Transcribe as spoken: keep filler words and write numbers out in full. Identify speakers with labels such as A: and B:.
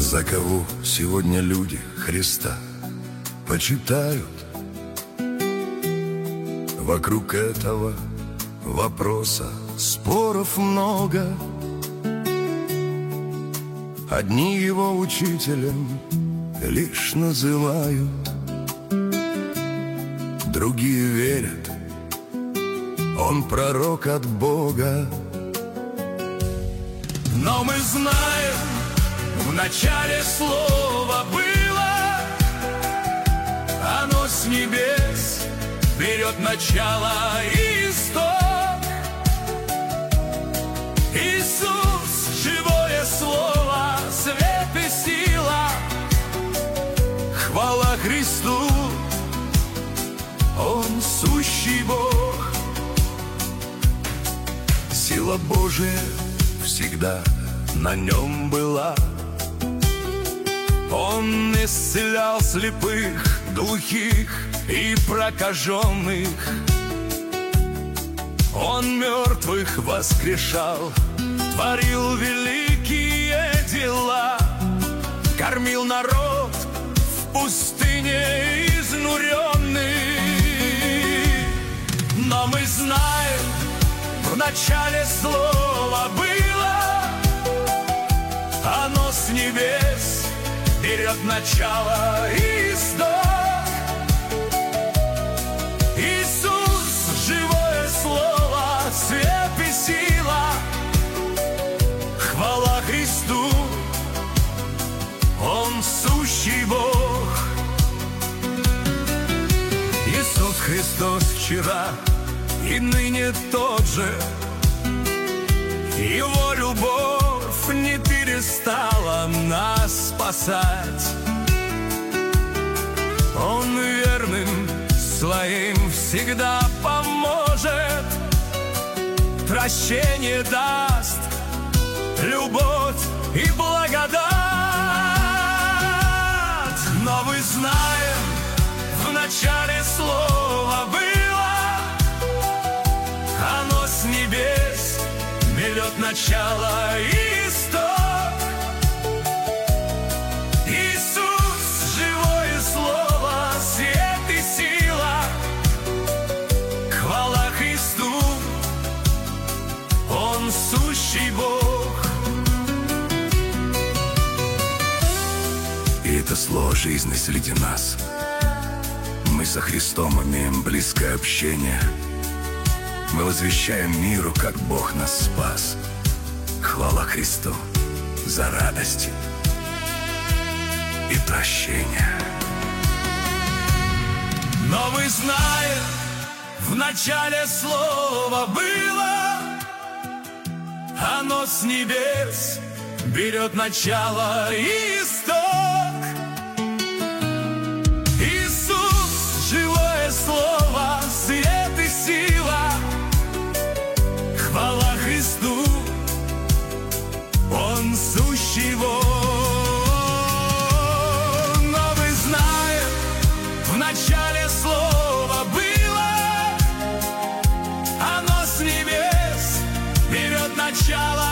A: За кого сегодня люди Христа почитают? Вокруг этого вопроса споров много. Одни его учителем лишь называют, другие верят, он пророк от Бога. Но мы знаем, в начале слово было, оно с небес берет начало и исток. Иисус, живое слово, свет и сила. Хвала Христу, Он сущий Бог. Сила Божия всегда на Нем была. Он исцелял слепых, глухих и прокаженных. Он мертвых воскрешал, творил великие дела, кормил народ в пустыне изнуренный. Но мы знаем, в начале слово было, оно с небес берет начало и исток. Иисус, живое слово, свет и сила. Хвала Христу, Он сущий Бог. Иисус Христос вчера и ныне тот же. Его любовь не перестала нас спасать. Он верным своим всегда поможет, прощение даст, любовь и благодать. Но мы знаем, в начале слово было, оно с небес берет начало и исток. Иисус, живое слово, свет и сила. Хвала Христу, Он сущий Бог. И это слово жизни среди нас. Мы со Христом имеем близкое общение. Мы возвещаем миру, как Бог нас спас. Хвала Христу за радость и прощение. Но мы знаем, в начале слово было, оно с небес берет начало и исток. Иисус, живое слово, свет и сила. Хвала Христу, Он сущий Бог. Но мы знаем, в начале слово было, оно с небес берет начало